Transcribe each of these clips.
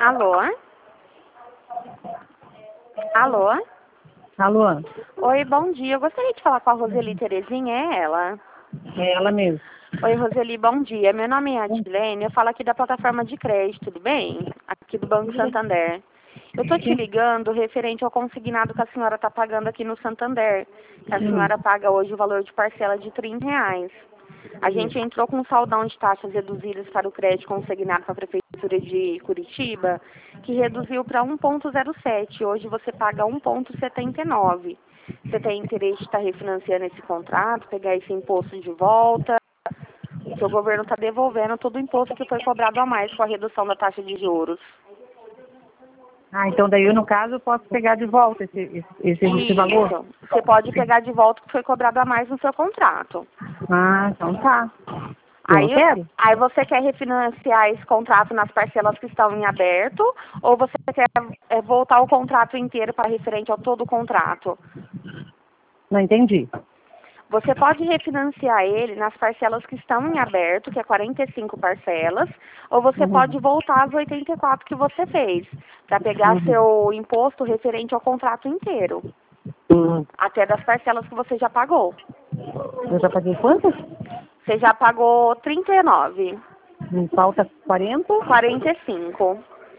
Alô? Alô? Alô? Oi, bom dia. Eu gostaria de falar com a Roseli Terezinha, é ela? É ela mesmo. Oi, Roseli, bom dia. Meu nome é Adilene, eu falo aqui da plataforma de crédito, tudo bem? Aqui do Banco Santander. Eu tô te ligando referente ao consignado que a senhora está pagando aqui no Santander. Que a senhora paga hoje o valor de parcela de R$ 30. A gente entrou com um saldão de taxas reduzidas para o crédito consignado para a Prefeitura de Curitiba, que reduziu para 1,07. Hoje você paga 1,79. Você tem interesse de estar refinanciando esse contrato, pegar esse imposto de volta? Que o governo está devolvendo todo o imposto que foi cobrado a mais com a redução da taxa de juros. Ah, então daí eu, no caso, eu posso pegar de volta esse valor? Isso. Você pode pegar de volta o que foi cobrado a mais no seu contrato. Ah, então tá. Eu quero? Aí você quer refinanciar esse contrato nas parcelas que estão em aberto, ou você quer voltar o contrato inteiro para referente ao todo o contrato? Não entendi. Você pode refinanciar ele nas parcelas que estão em aberto, que é 45 parcelas, ou você pode voltar às 84 que você fez, para pegar seu imposto referente ao contrato inteiro, até das parcelas que você já pagou. Eu já paguei quantas? Você já pagou 39. Me falta 40? 45.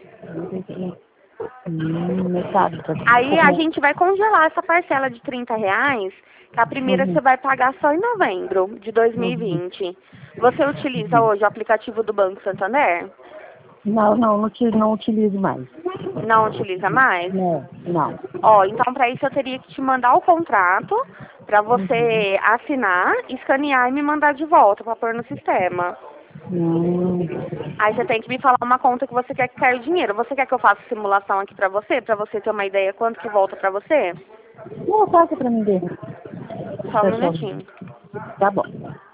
Metade. Aí a gente vai congelar essa parcela de R$ 30, que a primeira você vai pagar só em novembro de 2020. Você utiliza hoje o aplicativo do Banco Santander? Não utilizo mais. Não utiliza mais? Não. Ó, então para isso eu teria que te mandar o contrato para você assinar, escanear e me mandar de volta para pôr no sistema. Aí você tem que me falar uma conta que você quer que caia o dinheiro. Você quer que eu faça simulação aqui pra você ter uma ideia quanto que volta pra você? Não, passa pra mim ver. Só um minutinho. Tá bom.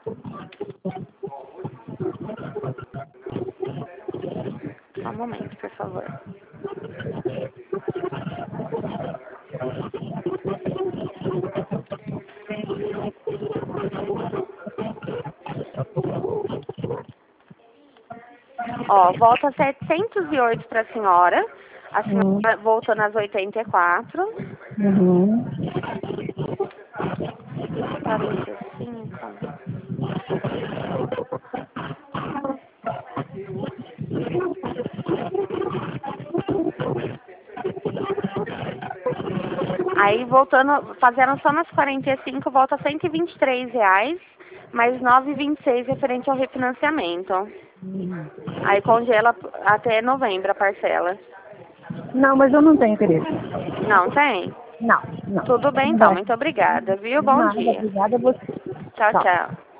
Só um momento, por favor. Ó, volta 708 pra senhora. A senhora voltou nas 84. 45. Aí voltando, fazendo só nas 45, volta R$ 123, mais 9,26 referente ao refinanciamento. Aí congela até novembro a parcela. Não, mas eu não tenho interesse. Não tem? Não. Tudo bem então, muito obrigada, viu? Bom dia. Obrigada a você. Tchau, tchau.